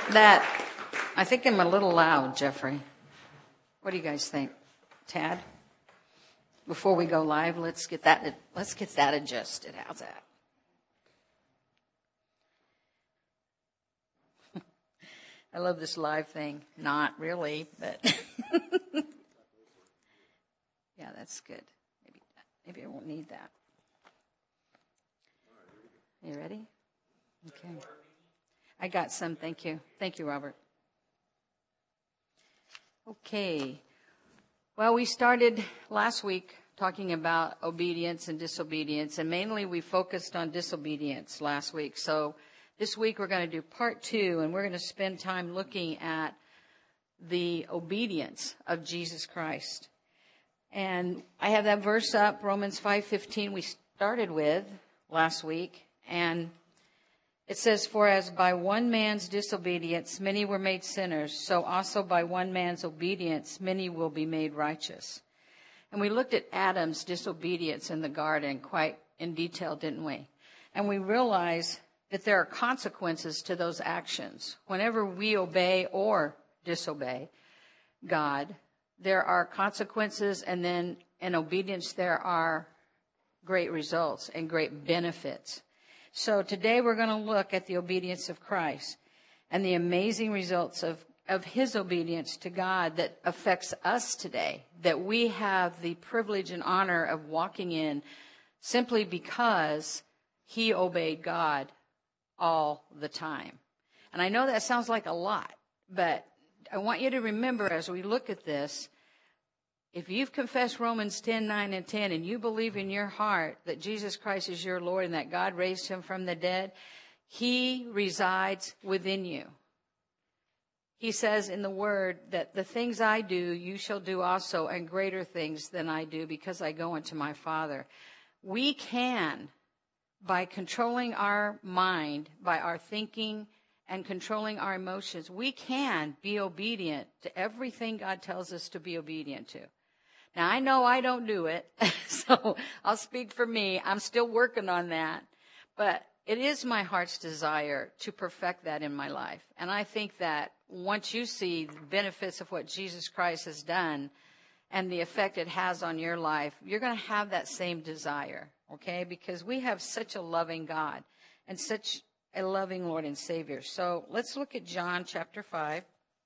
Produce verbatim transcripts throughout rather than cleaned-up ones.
That, I think I'm a little loud, Jeffrey. What do you guys think? Tad? Before we go live, let's get that, let's get that adjusted. How's that? I love this live thing. Not really, but yeah, that's good. Maybe, maybe I won't need that. You ready? Okay. I got some. Thank you. Thank you, Robert. Okay. Well, we started last week talking about obedience and disobedience, and mainly we focused on disobedience last week. So this week we're going to do part two, and we're going to spend time looking at the obedience of Jesus Christ. And I have that verse up, Romans five fifteen, we started with last week, and it says, "For as by one man's disobedience many were made sinners, so also by one man's obedience many will be made righteous." And we looked at Adam's disobedience in the garden quite in detail, didn't we? And we realized that there are consequences to those actions. Whenever we obey or disobey God, there are consequences, and then in obedience there are great results and great benefits. So today we're going to look at the obedience of Christ and the amazing results of, of his obedience to God that affects us today, that we have the privilege and honor of walking in simply because he obeyed God all the time. And I know that sounds like a lot, but I want you to remember as we look at this, if you've confessed Romans ten, nine, and ten, and you believe in your heart that Jesus Christ is your Lord and that God raised him from the dead, he resides within you. He says in the word that the things I do, you shall do also, and greater things than I do, because I go unto my Father. We can, by controlling our mind, by our thinking, and controlling our emotions, we can be obedient to everything God tells us to be obedient to. Now, I know I don't do it, so I'll speak for me. I'm still working on that. But it is my heart's desire to perfect that in my life. And I think that once you see the benefits of what Jesus Christ has done and the effect it has on your life, you're going to have that same desire, okay? Because we have such a loving God and such a loving Lord and Savior. So let's look at John chapter five.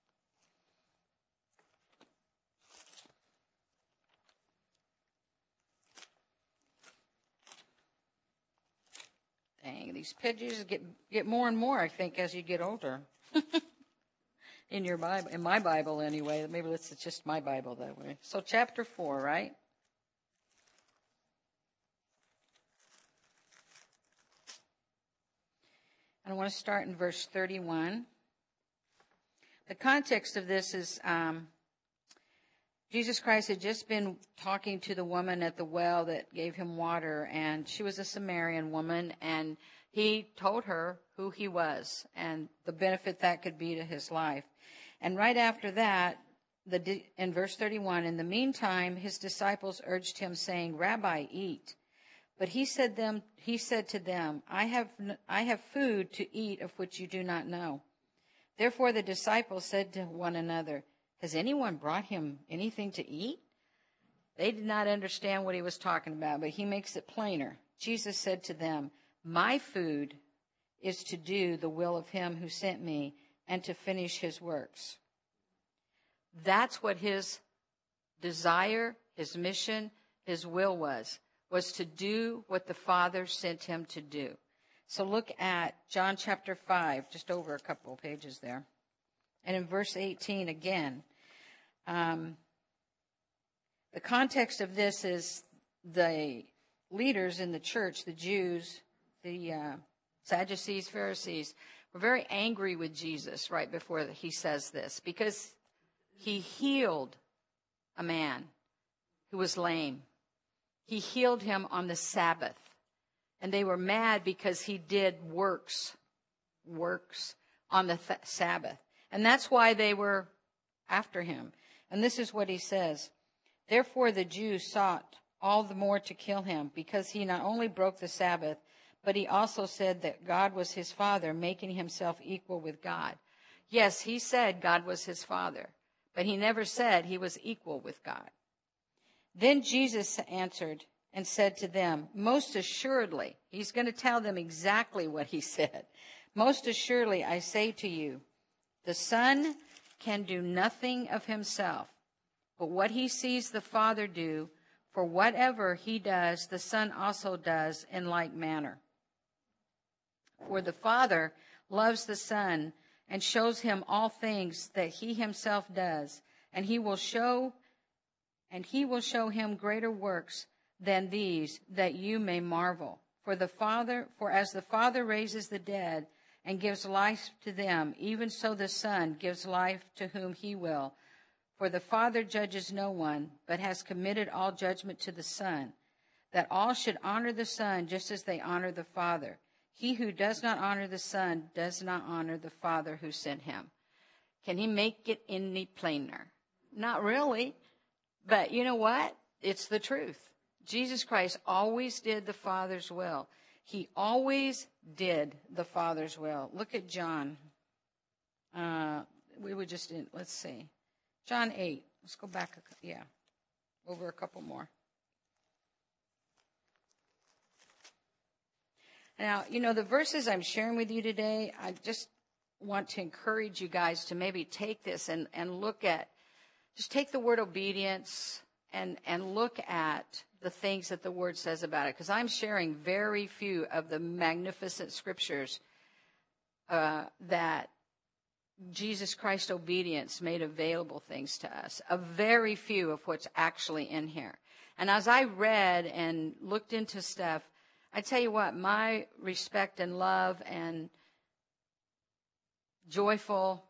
Dang, these pages get get more and more, I think, as you get older. In your Bible, in my Bible anyway. Maybe it's just my Bible that way. So chapter four, right? And I want to start in verse thirty-one. The context of this is um, Jesus Christ had just been talking to the woman at the well that gave him water, and she was a Samaritan woman, and he told her who he was and the benefit that could be to his life. And right after that, the, in verse thirty-one, in the meantime, his disciples urged him, saying, "Rabbi, eat." But he said them, he said to them, I have, I have food to eat of which you do not know. Therefore the disciples said to one another, "Has anyone brought him anything to eat?" They did not understand what he was talking about, but he makes it plainer. Jesus said to them, "My food is to do the will of him who sent me and to finish his works." That's what his desire, his mission, his will was, was to do what the Father sent him to do. So look at John chapter five, just over a couple of pages there. And in verse eighteen again, um, the context of this is the leaders in the church, the Jews, the uh, Sadducees, Pharisees, were very angry with Jesus right before he says this, because he healed a man who was lame. He healed him on the Sabbath. And they were mad because he did works, works on the th- Sabbath. And that's why they were after him. And this is what he says. Therefore the Jews sought all the more to kill him, because he not only broke the Sabbath, but he also said that God was his Father, making himself equal with God. Yes, he said God was his Father, but he never said he was equal with God. Then Jesus answered and said to them, most assuredly, he's going to tell them exactly what he said. Most assuredly, I say to you, the Son can do nothing of himself, but what he sees the Father do, for whatever he does, the Son also does in like manner. For the Father loves the Son and shows him all things that he himself does, and he will show and he will show him greater works than these, that you may marvel. For the Father, for as the Father raises the dead and gives life to them, even so the Son gives life to whom he will. For the Father judges no one, but has committed all judgment to the Son, that all should honor the Son just as they honor the Father. He who does not honor the Son does not honor the Father who sent him. Can he make it any plainer? Not really. But you know what? It's the truth. Jesus Christ always did the Father's will. He always did the Father's will. Look at John. Uh, we were just in, let's see. John eight. Let's go back. A, yeah. Over a couple more. Now, you know, the verses I'm sharing with you today, I just want to encourage you guys to maybe take this and, and look at, just take the word obedience and, and look at the things that the word says about it. Because I'm sharing very few of the magnificent scriptures uh, that Jesus Christ obedience made available things to us. A very few of what's actually in here. And as I read and looked into stuff, I tell you what, my respect and love and joyful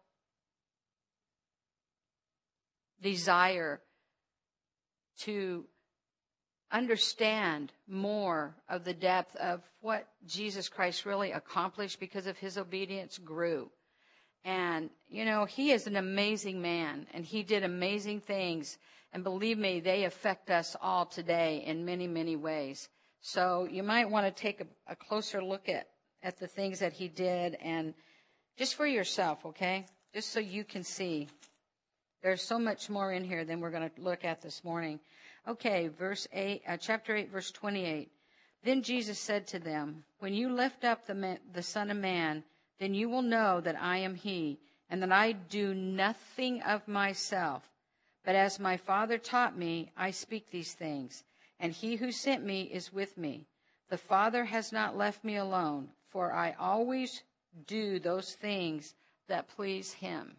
desire to understand more of the depth of what Jesus Christ really accomplished because of his obedience grew. And, you know, he is an amazing man, and he did amazing things. And believe me, they affect us all today in many, many ways. So you might want to take a, a closer look at, at the things that he did, and just for yourself, okay? Just so you can see. There's so much more in here than we're going to look at this morning. Okay, verse eight, uh, chapter eight, verse twenty-eight. Then Jesus said to them, when you lift up the, man, the Son of Man, then you will know that I am he, and that I do nothing of myself. But as my Father taught me, I speak these things. And he who sent me is with me. The Father has not left me alone, for I always do those things that please him.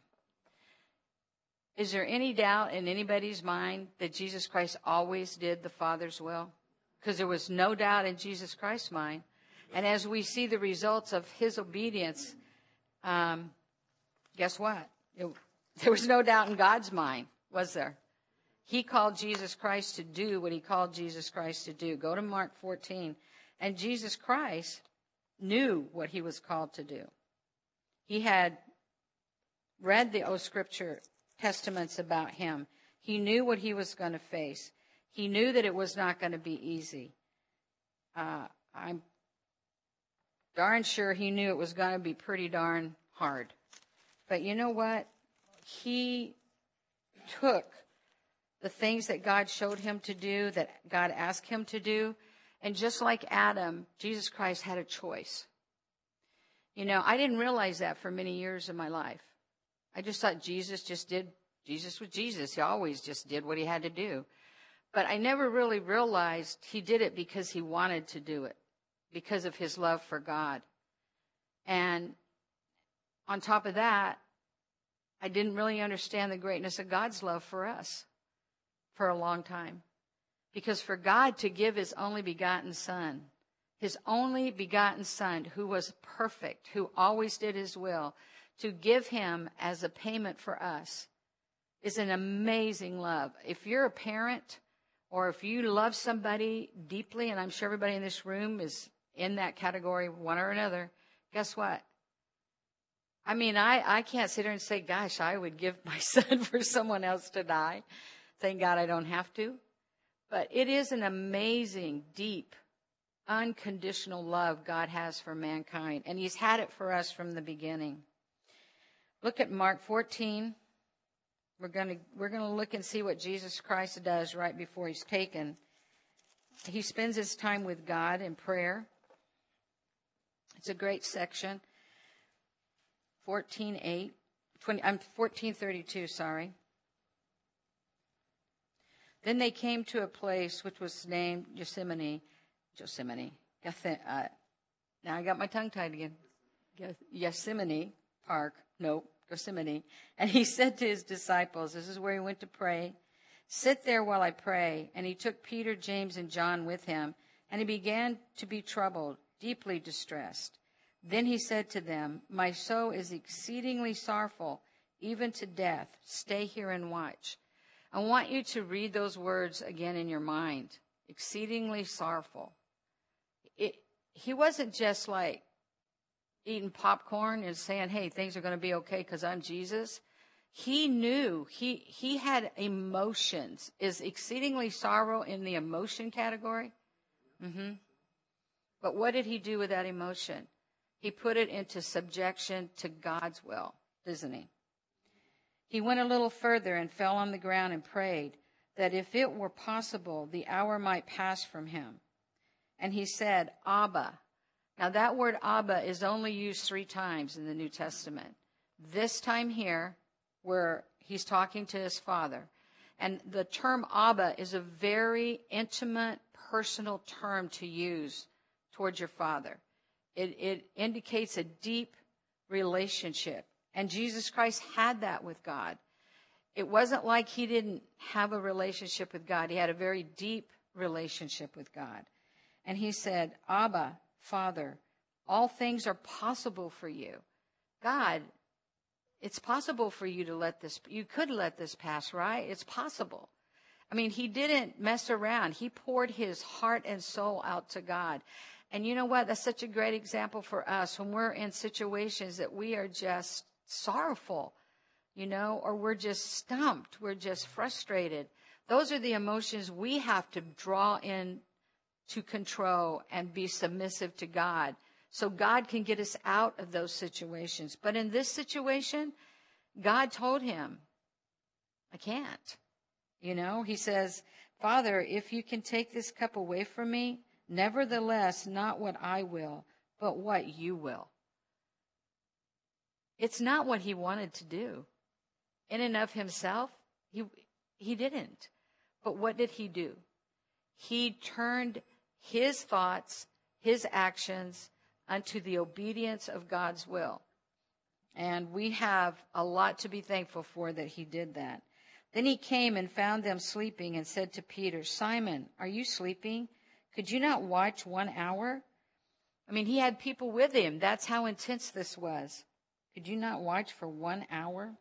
Is there any doubt in anybody's mind that Jesus Christ always did the Father's will? Because there was no doubt in Jesus Christ's mind. And as we see the results of his obedience, um, guess what? It, there was no doubt in God's mind, was there? He called Jesus Christ to do what he called Jesus Christ to do. Go to Mark fourteen. And Jesus Christ knew what he was called to do. He had read the old scripture testaments about him. He knew what he was going to face. He knew that it was not going to be easy. Uh, I'm darn sure he knew it was going to be pretty darn hard. But you know what? He took the things that God showed him to do, that God asked him to do. And just like Adam, Jesus Christ had a choice. You know, I didn't realize that for many years of my life. I just thought Jesus just did, Jesus was Jesus. He always just did what he had to do. But I never really realized he did it because he wanted to do it, because of his love for God. And on top of that, I didn't really understand the greatness of God's love for us for a long time. Because for God to give his only begotten Son, his only begotten Son, who was perfect, who always did his will, to give him as a payment for us is an amazing love. If you're a parent or if you love somebody deeply, and I'm sure everybody in this room is in that category, one or another, guess what? I mean, I, I can't sit here and say, gosh, I would give my son for someone else to die. Thank God I don't have to. But it is an amazing, deep, unconditional love God has for mankind. And he's had it for us from the beginning. Look at Mark fourteen. We're going to we're going to look and see what Jesus Christ does right before he's taken. He spends his time with God in prayer. It's a great section. fourteen eight, twenty, I'm fourteen thirty-two, sorry. Then they came to a place which was named Gethsemane. Gethsemane. Uh, now I got my tongue tied again. Gethsemane Park. Nope, Gethsemane. And he said to his disciples, this is where he went to pray, sit there while I pray. And he took Peter, James, and John with him, and he began to be troubled, deeply distressed. Then he said to them, my soul is exceedingly sorrowful, even to death. Stay here and watch. I want you to read those words again in your mind. Exceedingly sorrowful. It, he wasn't just like eating popcorn and saying, hey, things are going to be okay because I'm Jesus. He knew. He, he had emotions. Is exceedingly sorrow in the emotion category? Mm-hmm. But what did he do with that emotion? He put it into subjection to God's will, doesn't he? He went a little further and fell on the ground and prayed that if it were possible, the hour might pass from him. And he said, Abba. Now that word Abba is only used three times in the New Testament. This time here, where he's talking to his father. And the term Abba is a very intimate, personal term to use towards your father. It, it indicates a deep relationship. And Jesus Christ had that with God. It wasn't like he didn't have a relationship with God. He had a very deep relationship with God. And he said, Abba, Father, all things are possible for you. God, it's possible for you to let this, you could let this pass, right? It's possible. I mean, he didn't mess around. He poured his heart and soul out to God. And you know what? That's such a great example for us when we're in situations that we are just sorrowful, you know, or we're just stumped. We're just frustrated. Those are the emotions we have to draw in to control and be submissive to God so God can get us out of those situations. But in this situation, God told him, I can't. You know, he says, Father, if you can take this cup away from me, nevertheless, not what I will, but what you will. It's not what he wanted to do. In and of himself, he, he didn't. But what did he do? He turned his thoughts, his actions, unto the obedience of God's will. And we have a lot to be thankful for that he did that. Then he came and found them sleeping and said to Peter, Simon, are you sleeping? Could you not watch one hour? I mean, he had people with him. That's how intense this was. Could you not watch for one hour?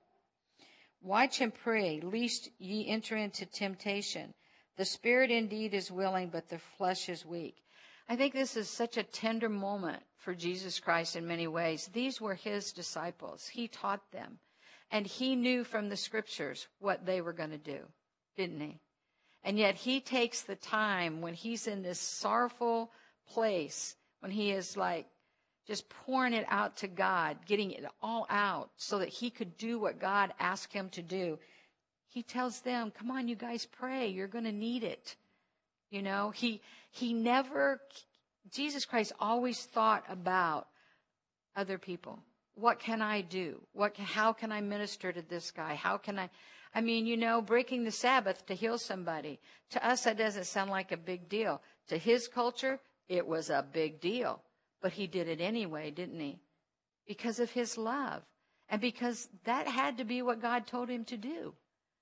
Watch and pray, lest ye enter into temptation. The spirit indeed is willing, but the flesh is weak. I think this is such a tender moment for Jesus Christ in many ways. These were his disciples. He taught them. And he knew from the scriptures what they were going to do, didn't he? And yet he takes the time when he's in this sorrowful place, when he is like just pouring it out to God, getting it all out so that he could do what God asked him to do. He tells them, come on, you guys pray. You're going to need it. You know, he, he never, Jesus Christ always thought about other people. What can I do? What, how can I minister to this guy? How can I, I mean, you know, breaking the Sabbath to heal somebody. To us, that doesn't sound like a big deal. To his culture, it was a big deal. But he did it anyway, didn't he? Because of his love. And because that had to be what God told him to do.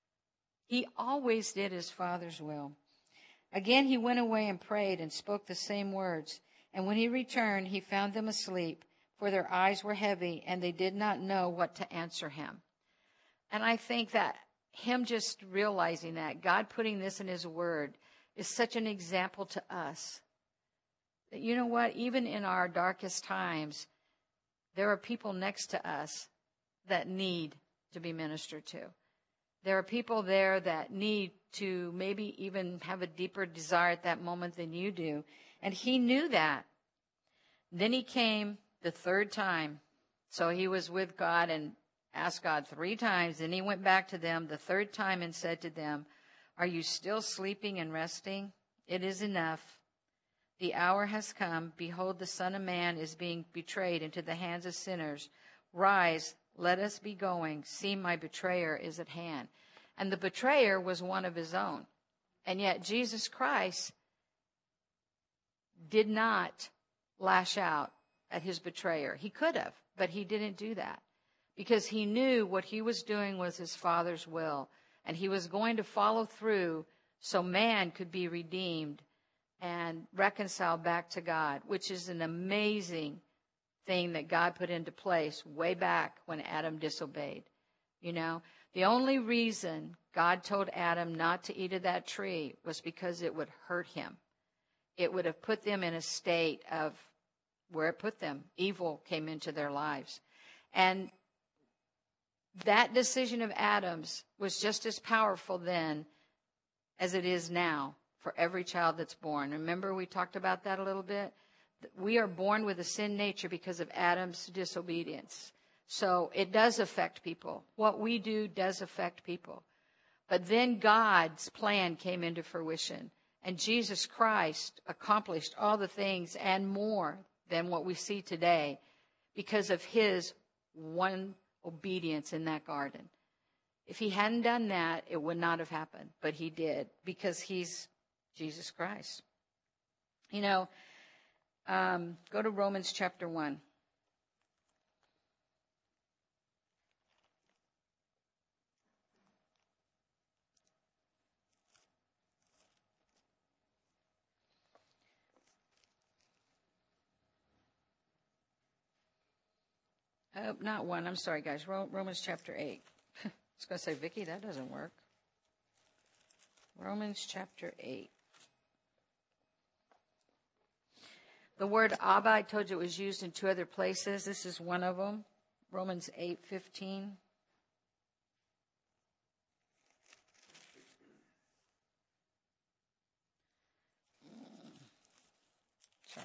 He always did his Father's will. Again, he went away and prayed and spoke the same words. And when he returned, he found them asleep, for their eyes were heavy, and they did not know what to answer him. And I think that him just realizing that, God putting this in his word, is such an example to us. That, you know what, even in our darkest times, there are people next to us that need to be ministered to. There are people there that need to maybe even have a deeper desire at that moment than you do. And he knew that. Then he came the third time. So he was with God, and asked God three times. And he went back to them the third time and said to them, "Are you still sleeping and resting? It is enough. The hour has come. Behold, the Son of Man is being betrayed into the hands of sinners. Rise, let us be going. See, my betrayer is at hand." And the betrayer was one of his own. And yet Jesus Christ did not lash out at his betrayer. He could have, but he didn't do that because he knew what he was doing was his Father's will, and he was going to follow through so man could be redeemed and reconciled back to God, which is an amazing thing that God put into place way back when Adam disobeyed. You know, the only reason God told Adam not to eat of that tree was because it would hurt him. It would have put them in a state of where it put them. Evil came into their lives. And that decision of Adam's was just as powerful then as it is now for every child that's born. Remember, we talked about that a little bit? We are born with a sin nature because of Adam's disobedience. So it does affect people. What we do does affect people. But then God's plan came into fruition. And Jesus Christ accomplished all the things and more than what we see today because of his one obedience in that garden. If he hadn't done that, it would not have happened. But he did because he's Jesus Christ. You know, um, go to Romans chapter one. Uh, not one. I'm sorry, guys. Romans chapter eight. I was going to say, Vicki, that doesn't work. Romans chapter eight. The word Abba, I told you it was used in two other places. This is one of them. Romans eight fifteen. Sorry.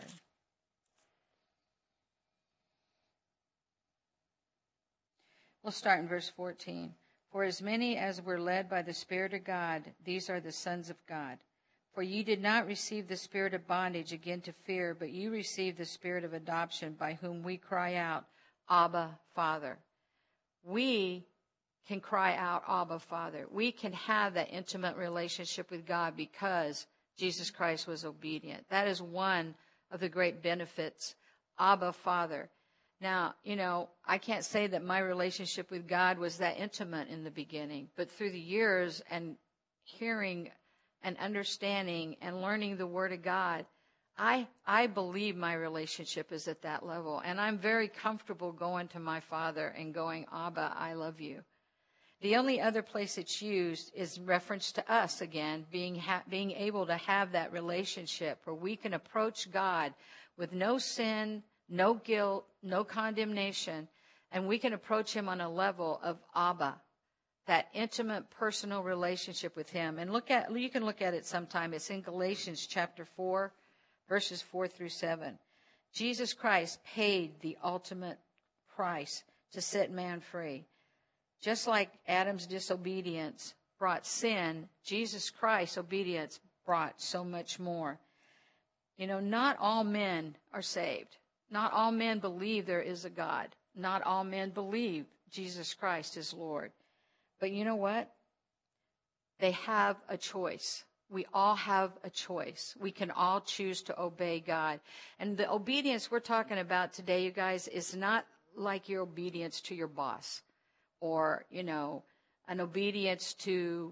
We'll start in verse fourteen. For as many as were led by the Spirit of God, these are the sons of God. For ye did not receive the spirit of bondage again to fear, but you received the spirit of adoption, by whom we cry out, Abba, Father. We can cry out, Abba, Father. We can have that intimate relationship with God because Jesus Christ was obedient. That is one of the great benefits, Abba, Father. Now, you know, I can't say that my relationship with God was that intimate in the beginning, but through the years and hearing and understanding and learning the Word of God, I I believe my relationship is at that level. And I'm very comfortable going to my Father and going, Abba, I love you. The only other place it's used is reference to us again, being ha- being able to have that relationship where we can approach God with no sin, no guilt, no condemnation, and we can approach him on a level of Abba, that intimate personal relationship with him. And look at you can look at it sometime. It's in Galatians chapter four, verses four through seven. Jesus Christ paid the ultimate price to set man free. Just like Adam's disobedience brought sin, Jesus Christ's obedience brought so much more. You know, not all men are saved. Not all men believe there is a God. Not all men believe Jesus Christ is Lord. But you know what? They have a choice. We all have a choice. We can all choose to obey God. And the obedience we're talking about today, you guys, is not like your obedience to your boss or, you know, an obedience to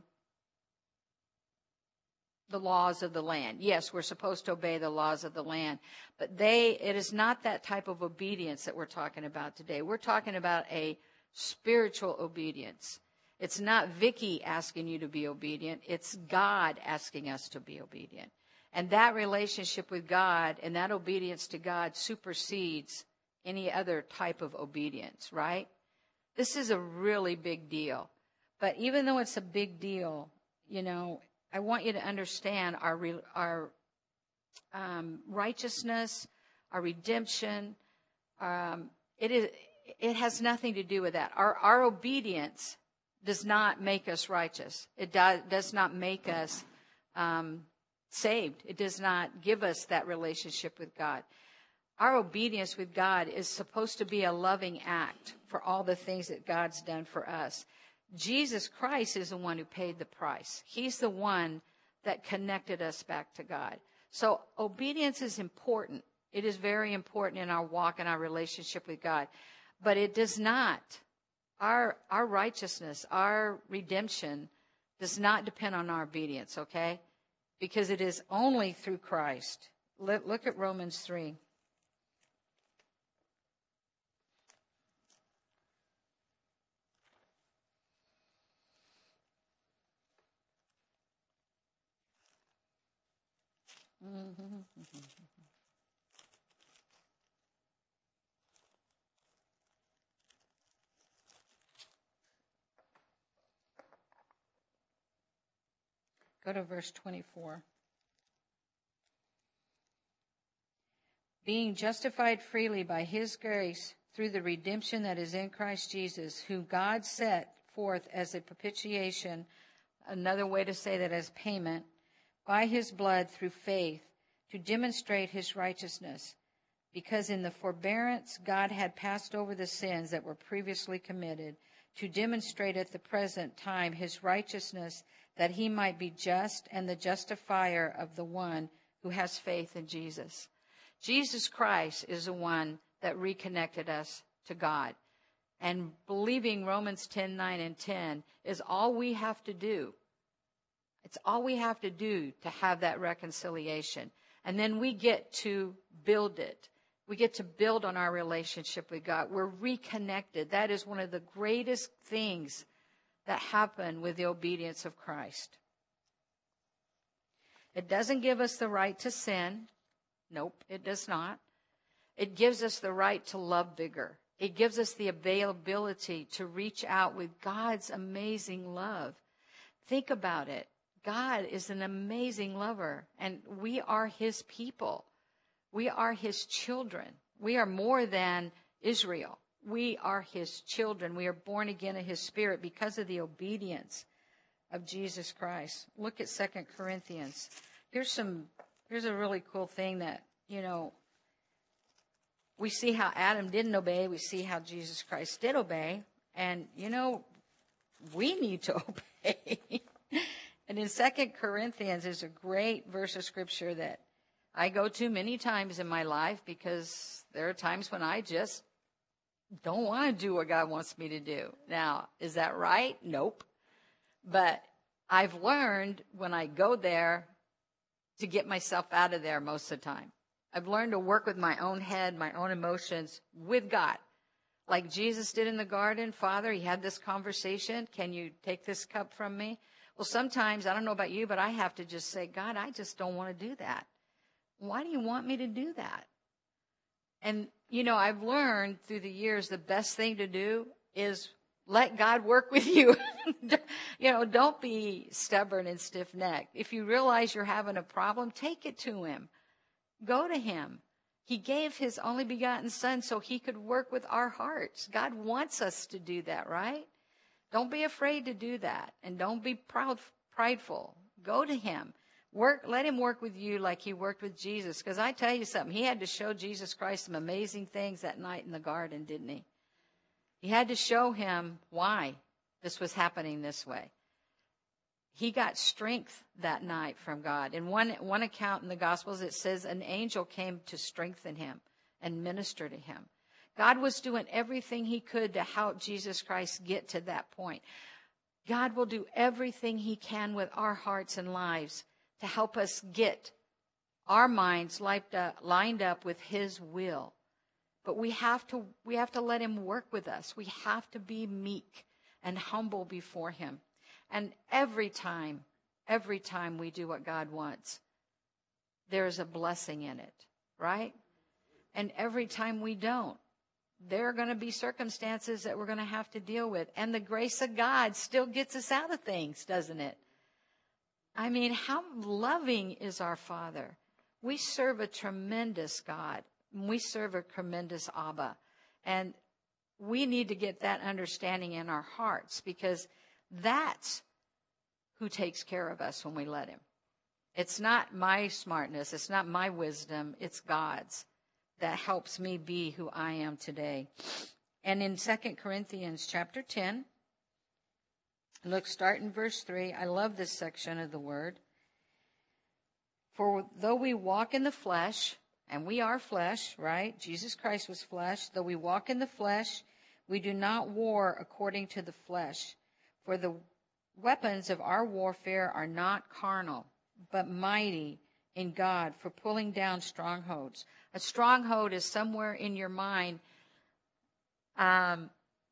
the laws of the land. Yes, we're supposed to obey the laws of the land, but they, it is not that type of obedience that we're talking about today. We're talking about a spiritual obedience. It's not Vicki asking you to be obedient. It's God asking us to be obedient. And that relationship with God and that obedience to God supersedes any other type of obedience, right? This is a really big deal. But even though it's a big deal, you know, I want you to understand our our um, righteousness, our redemption. Um, it is it has nothing to do with that. Our, our obedience does not make us righteous. It do, does not make us um, saved. It does not give us that relationship with God. Our obedience with God is supposed to be a loving act for all the things that God's done for us. Jesus Christ is the one who paid the price. He's the one that connected us back to God. So obedience is important. It is very important in our walk and our relationship with God. But it does not, our, our righteousness, our redemption does not depend on our obedience, okay? Because it is only through Christ. Let, look at Romans three. Mm-hmm. Go to verse twenty-four. Being justified freely by his grace through the redemption that is in Christ Jesus, whom God set forth as a propitiation, another way to say that as payment, by his blood through faith, to demonstrate his righteousness, because in the forbearance God had passed over the sins that were previously committed, to demonstrate at the present time his righteousness, that he might be just and the justifier of the one who has faith in Jesus. Jesus Christ is the one that reconnected us to God. And believing Romans ten, nine, and ten is all we have to do. It's all we have to do to have that reconciliation. And then we get to build it. We get to build on our relationship with God. We're reconnected. That is one of the greatest things that happen with the obedience of Christ. It doesn't give us the right to sin. Nope, it does not. It gives us the right to love bigger. It gives us the availability to reach out with God's amazing love. Think about it. God is an amazing lover, and we are his people. We are his children. We are more than Israel. We are his children. We are born again of his Spirit because of the obedience of Jesus Christ. Look at Second Corinthians. Here's some. Here's a really cool thing that, you know, we see how Adam didn't obey. We see how Jesus Christ did obey. And, you know, we need to obey. And in Second Corinthians, there's a great verse of Scripture that I go to many times in my life because there are times when I just don't want to do what God wants me to do. Now, is that right? Nope. But I've learned when I go there to get myself out of there most of the time. I've learned to work with my own head, my own emotions with God. Like Jesus did in the garden. Father, he had this conversation. Can you take this cup from me? Well, sometimes, I don't know about you, but I have to just say, God, I just don't want to do that. Why do you want me to do that? And, you know, I've learned through the years the best thing to do is let God work with you. You know, don't be stubborn and stiff-necked. If you realize you're having a problem, take it to him. Go to him. He gave his only begotten son so he could work with our hearts. God wants us to do that, right? Don't be afraid to do that. And don't be proud, prideful. Go to him. Work, let him work with you like he worked with Jesus. Because I tell you something, he had to show Jesus Christ some amazing things that night in the garden, didn't he? He had to show him why this was happening this way. He got strength that night from God. In one, one account in the Gospels, it says an angel came to strengthen him and minister to him. God was doing everything he could to help Jesus Christ get to that point. God will do everything he can with our hearts and lives to help us get our minds lined up with his will. But we have to, we have to let him work with us. We have to be meek and humble before him. And every time, every time we do what God wants, there is a blessing in it, right? And every time we don't, there are going to be circumstances that we're going to have to deal with. And the grace of God still gets us out of things, doesn't it? I mean, how loving is our Father? We serve a tremendous God. We serve a tremendous Abba. And we need to get that understanding in our hearts, because that's who takes care of us when we let him. It's not my smartness. It's not my wisdom. It's God's that helps me be who I am today. And in Second Corinthians chapter ten, look, start in verse three. I love this section of the word. For though we walk in the flesh, and we are flesh, right? Jesus Christ was flesh. Though we walk in the flesh, we do not war according to the flesh. For the weapons of our warfare are not carnal, but mighty in God for pulling down strongholds. A stronghold is somewhere in your mind um,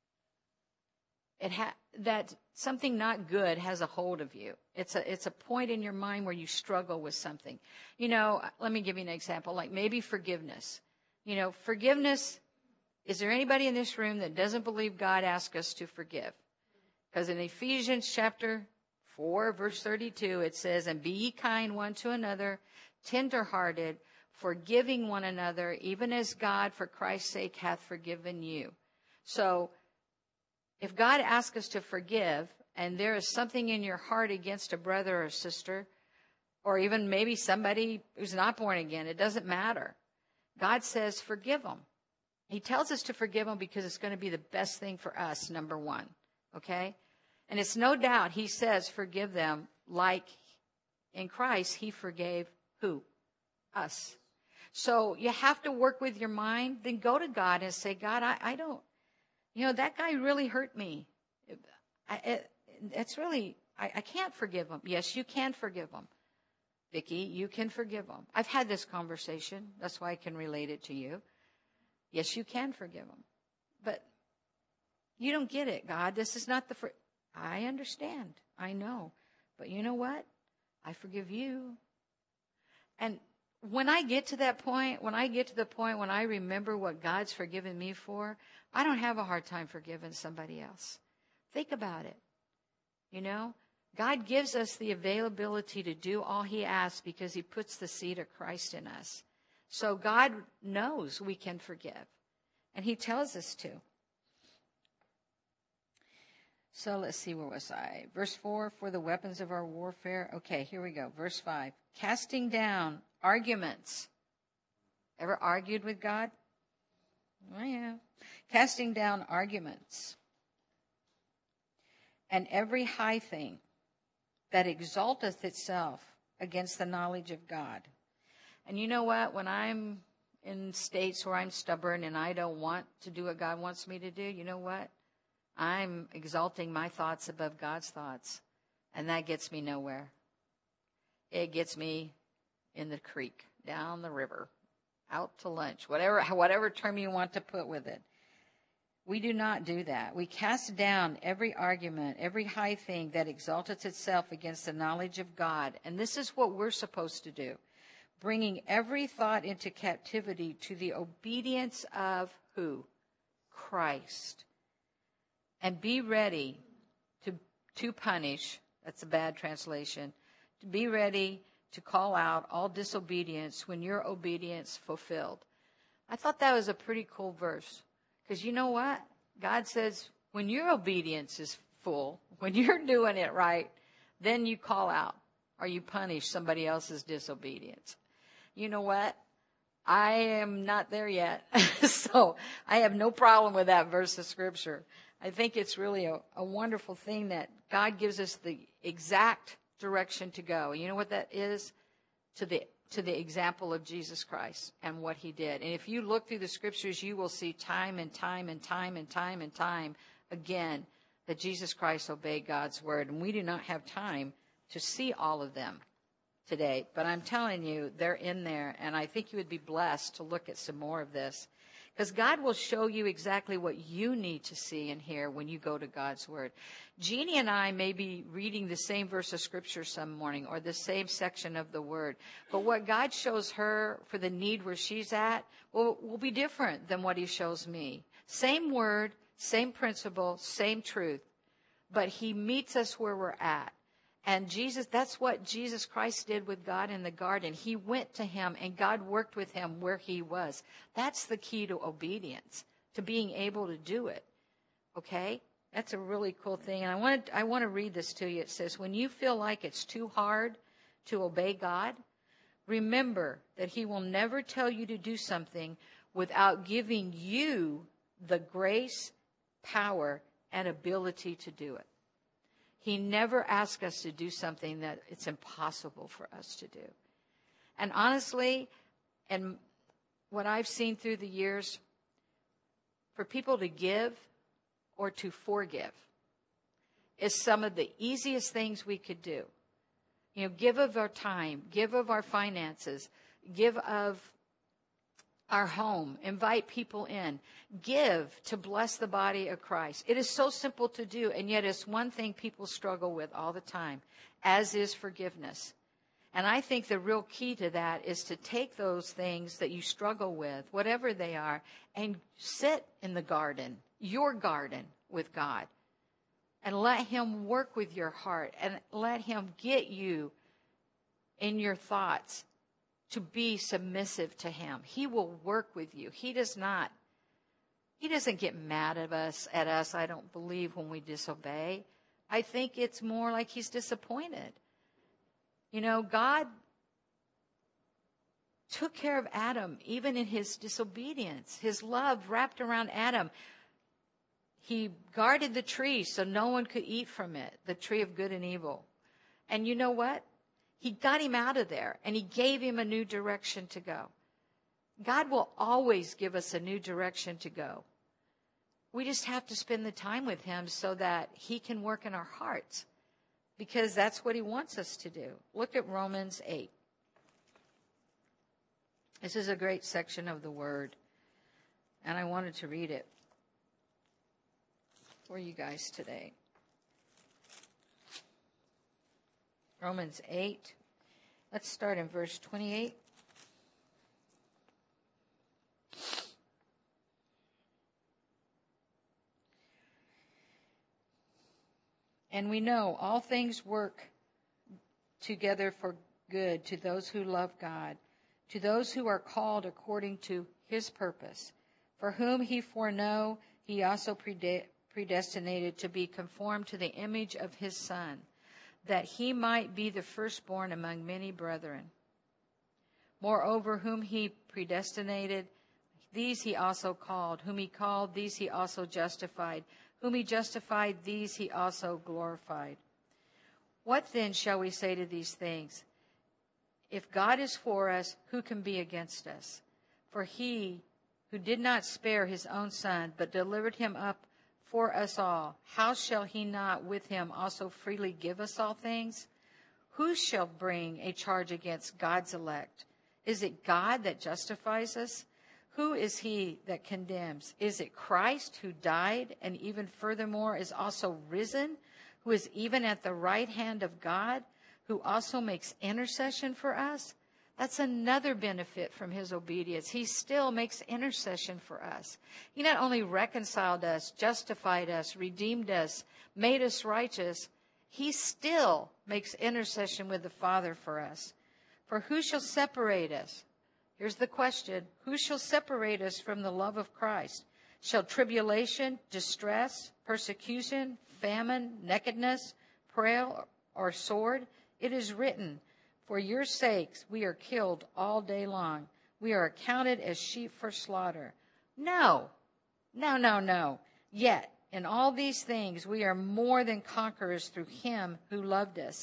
it ha- that something not good has a hold of you. It's a it's a point in your mind where you struggle with something. You know, let me give you an example, like maybe forgiveness. You know, forgiveness, is there anybody in this room that doesn't believe God asks us to forgive? Because in Ephesians chapter four, verse thirty-two, it says, and be ye kind one to another, tenderhearted, forgiving one another, even as God for Christ's sake hath forgiven you. So if God asks us to forgive, and there is something in your heart against a brother or sister, or even maybe somebody who's not born again, it doesn't matter. God says forgive them. He tells us to forgive them because it's going to be the best thing for us, number one. Okay? And it's no doubt he says forgive them like in Christ he forgave who? Us. So you have to work with your mind. Then go to God and say, God, I, I don't, you know, that guy really hurt me. I, it, it's really, I, I can't forgive him. Yes, you can forgive him. Vicki, you can forgive him. I've had this conversation. That's why I can relate it to you. Yes, you can forgive him. But you don't get it, God. This is not the fr- I understand. I know. But you know what? I forgive you. And when I get to that point, when I get to the point when I remember what God's forgiven me for, I don't have a hard time forgiving somebody else. Think about it. You know, God gives us the availability to do all he asks because he puts the seed of Christ in us. So God knows we can forgive, and he tells us to. So let's see, where was I? Verse four, for the weapons of our warfare. Okay, here we go. Verse five, casting down arguments. Ever argued with God? Oh, yeah. Casting down arguments. And every high thing that exalteth itself against the knowledge of God. And you know what? When I'm in states where I'm stubborn and I don't want to do what God wants me to do, you know what? I'm exalting my thoughts above God's thoughts. And that gets me nowhere. It gets me in the creek, down the river, out to lunch, whatever, whatever term you want to put with it. We do not do that. We cast down every argument, every high thing that exalteth itself against the knowledge of God. And this is what we're supposed to do. Bringing every thought into captivity to the obedience of who? Christ. And be ready to, to punish, that's a bad translation, to be ready to call out all disobedience when your obedience fulfilled. I thought that was a pretty cool verse. Because you know what? God says when your obedience is full, when you're doing it right, then you call out or you punish somebody else's disobedience. You know what? I am not there yet. So I have no problem with that verse of Scripture. I think it's really a, a wonderful thing that God gives us the exact direction to go. You know what that is? To the to the example of Jesus Christ and what he did. And if you look through the Scriptures, you will see time and time and time and time and time again that Jesus Christ obeyed God's word. And we do not have time to see all of them today. But I'm telling you, they're in there. And I think you would be blessed to look at some more of this. Because God will show you exactly what you need to see and hear when you go to God's word. Jeannie and I may be reading the same verse of Scripture some morning or the same section of the word. But what God shows her for the need where she's at will, will be different than what he shows me. Same word, same principle, same truth. But he meets us where we're at. And Jesus, that's what Jesus Christ did with God in the garden. He went to him and God worked with him where he was. That's the key to obedience. to being able to do it. Okay? That's a really cool thing. And I want to, I want to read this to you. It says, when you feel like it's too hard to obey God, remember that he will never tell you to do something without giving you the grace, power, and ability to do it. He never asks us to do something that it's impossible for us to do. And honestly, and what I've seen through the years, for people to give or to forgive is some of the easiest things we could do. You know, give of our time, give of our finances, give of our home, invite people in, give to bless the body of Christ. It is so simple to do, and yet it's one thing people struggle with all the time, as is forgiveness. And I think the real key to that is to take those things that you struggle with, whatever they are, and sit in the garden, your garden with God, and let him work with your heart and let him get you in your thoughts to be submissive to him. He will work with you. He does not, he doesn't get mad at us, at us, I don't believe, when we disobey. I think it's more like he's disappointed. You know, God took care of Adam, even in his disobedience. His love wrapped around Adam. He guarded the tree so no one could eat from it, the tree of good and evil. And you know what? He got him out of there, and he gave him a new direction to go. God will always give us a new direction to go. We just have to spend the time with him so that he can work in our hearts, because that's what he wants us to do. Look at Romans eight. This is a great section of the Word, and I wanted to read it for you guys today. Romans eight. Let's start in verse twenty-eight. And we know all things work together for good to those who love God, to those who are called according to his purpose. For whom he foreknow, he also predestinated to be conformed to the image of his Son, that he might be the firstborn among many brethren. Moreover, whom he predestinated, these he also called. Whom he called, these he also justified. Whom he justified, these he also glorified. What then shall we say to these things? If God is for us, who can be against us? For he who did not spare his own Son, but delivered him up for us all, how shall he not with him also freely give us all things? Who shall bring a charge against God's elect? Is it God that justifies us? Who is he that condemns? Is it Christ who died and even furthermore is also risen, who is even at the right hand of God, who also makes intercession for us? That's another benefit from his obedience. He still makes intercession for us. He not only reconciled us, justified us, redeemed us, made us righteous, he still makes intercession with the Father for us. For who shall separate us? Here's the question. Who shall separate us from the love of Christ? Shall tribulation, distress, persecution, famine, nakedness, peril, or sword? It is written, for your sakes we are killed all day long. We are accounted as sheep for slaughter. No, no, no, no. Yet in all these things we are more than conquerors through him who loved us.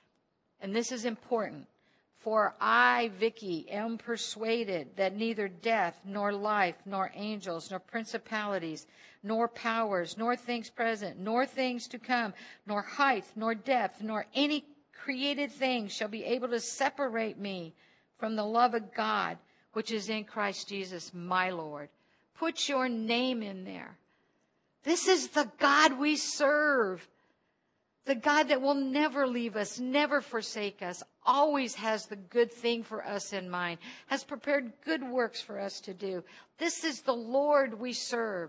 And this is important. For I, Vicky, am persuaded that neither death, nor life, nor angels, nor principalities, nor powers, nor things present, nor things to come, nor height, nor depth, nor any created thing shall be able to separate me from the love of God, which is in Christ Jesus, my Lord. Put your name in there. This is the God we serve. The God that will never leave us, never forsake us, always has the good thing for us in mind, has prepared good works for us to do. This is the Lord we serve,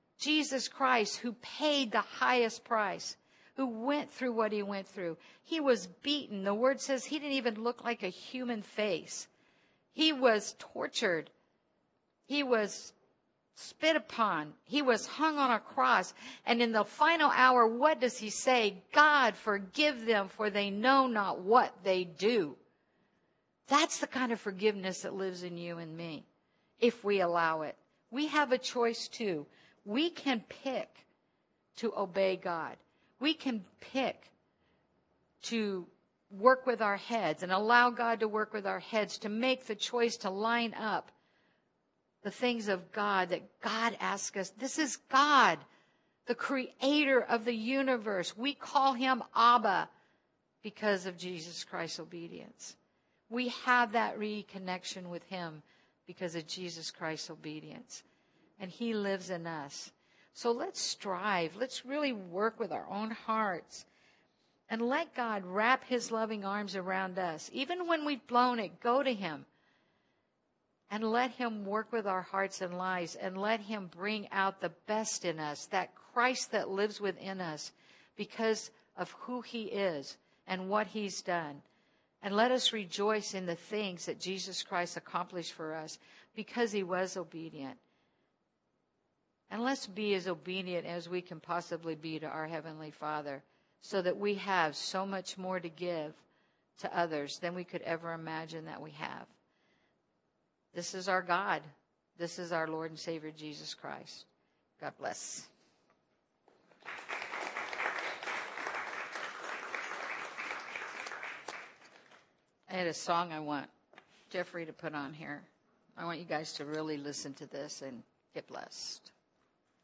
Jesus Christ, who paid the highest price, who went through what he went through. He was beaten. The word says he didn't even look like a human face. He was tortured. He was spit upon. He was hung on a cross. And in the final hour, what does he say? God, forgive them, for they know not what they do. That's the kind of forgiveness that lives in you and me, if we allow it. We have a choice too. We can pick to obey God. We can pick to work with our heads and allow God to work with our heads, to make the choice to line up the things of God that God asks us. This is God, the creator of the universe. We call him Abba because of Jesus Christ's obedience. We have that reconnection with him because of Jesus Christ's obedience. And he lives in us. So let's strive. Let's really work with our own hearts and let God wrap his loving arms around us. Even when we've blown it, go to him and let him work with our hearts and lives and let him bring out the best in us, that Christ that lives within us because of who he is and what he's done. And let us rejoice in the things that Jesus Christ accomplished for us because he was obedient. And let's be as obedient as we can possibly be to our Heavenly Father so that we have so much more to give to others than we could ever imagine that we have. This is our God. This is our Lord and Savior, Jesus Christ. God bless. I had a song I want Jeffrey to put on here. I want you guys to really listen to this and get blessed.